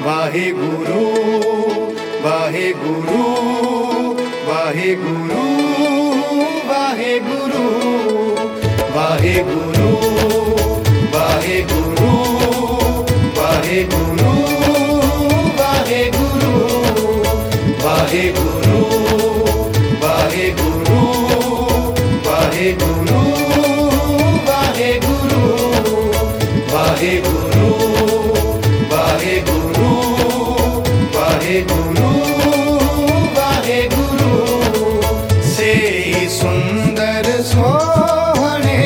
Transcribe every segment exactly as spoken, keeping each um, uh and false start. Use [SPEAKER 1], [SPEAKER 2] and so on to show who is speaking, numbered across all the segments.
[SPEAKER 1] वाहेगुरु वाहेगुरु वाहेगुरु वाहेगुरु वाहेगुरु वाहेगुरु वाहेगुरु वाहेगुरु वाहेगुरु वाहेगुरु वाहेगुरु वाहेगुरु वाहेगुरु वाहेगुरु वाहेगुरु वाहेगुरु से सुंदर सोहणे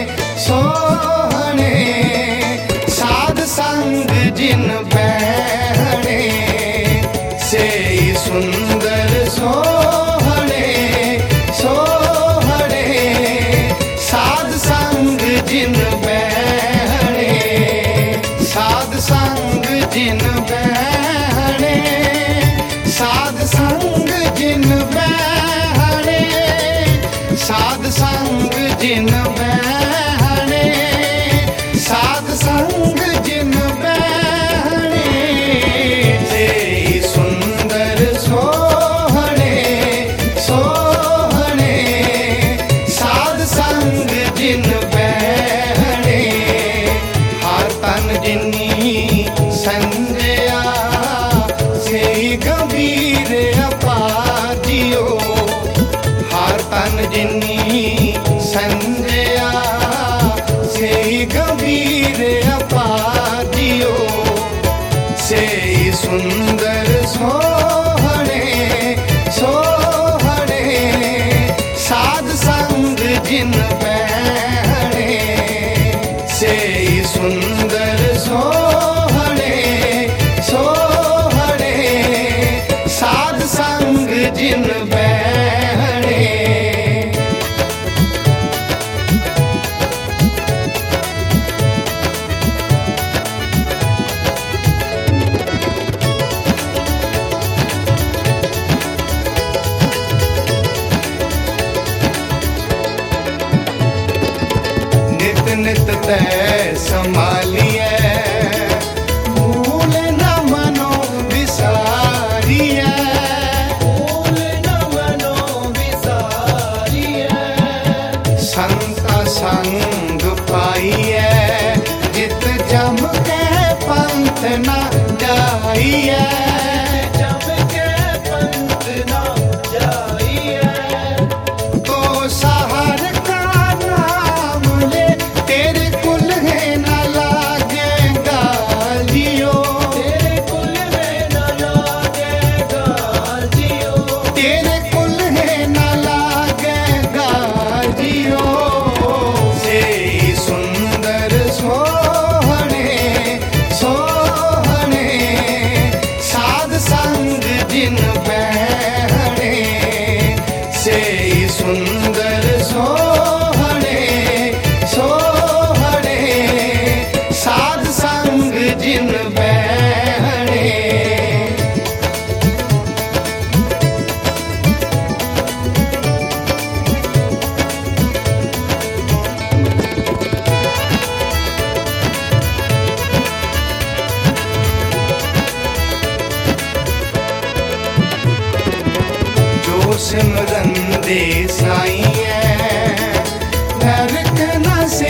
[SPEAKER 1] सोहणे साध संग जिन बैठे से सुंदर सोहणे सोहणे साध संग जिन बैठे साध संग जिन बैठे साध संग जिन बैठे साध संग जिन बैठे साध संग जिन बैठे से सुंदर सोहणे सोहणे साध संग जिन बैठे हर तन जिनी संजया से गंभीर अपाजियो हर तन जिनी संजया से गंभीर अपाजियो से सुंदर सोहणे सोहणे साध संग जिन बैठे से सुंदर सोहणे सोहणे साध संग जिन बैठे नित नित तै संभालिए भूल न मनो विसारिए भूल न मनो विसारिए संता संग पाइए जित जम के पंथ न जाइए जम के पंथ न जाइए तो सहार का नाम ले तेरे कुल है न लागेगा जियो तेरे कुल में न लागेगा जियो तेरे कुल है न लागेगा जियो से सुंदर सोहणे सोहणे साध संग जिन बैठे से सुंदर सोहणे सोहणे साध संग जिन बैठे जो सिमरन दे साईं नरक न से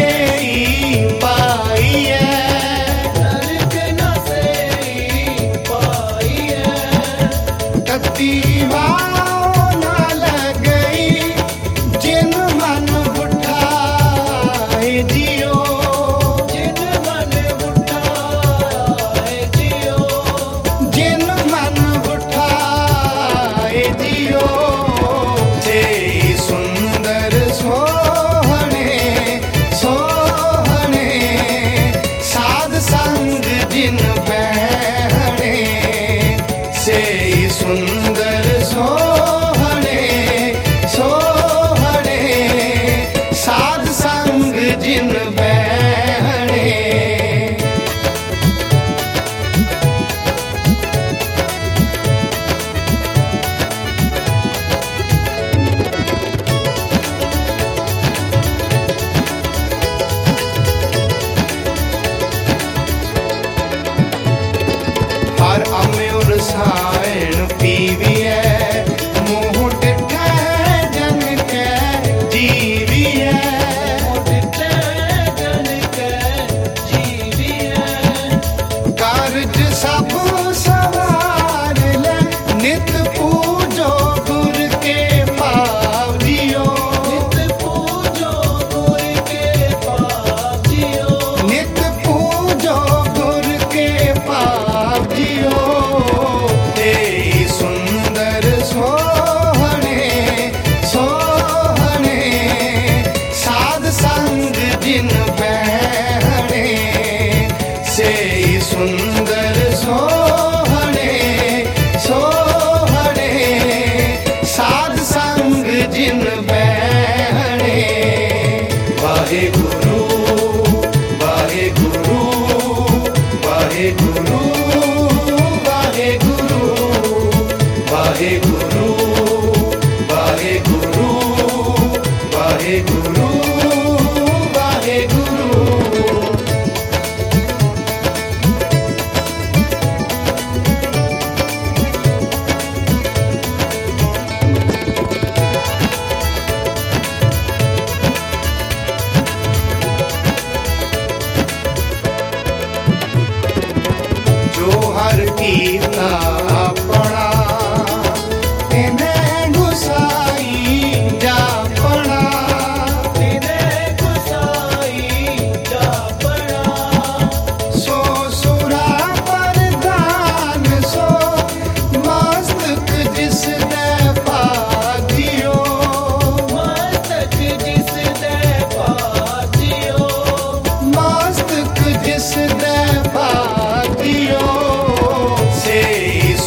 [SPEAKER 1] पाइए नरक न से पाइए तती वाव न लगई जिन मन उठाए जियो जिन मन उठाए जियो जिन मन उठाए जियो से सुन गुरु वाहे गुरु वाहे गुरु वाहे गुरु वाहे गुरु वाहे गुरु। हर कीता अपना इन्हें गुसाई जापना इन्हें गुसाई जापना। सो सुरा परधान सो मस्तक जिस दे पाजियो मस्तक जिस दे पाजियो मस्तक जिस दे पाजियो।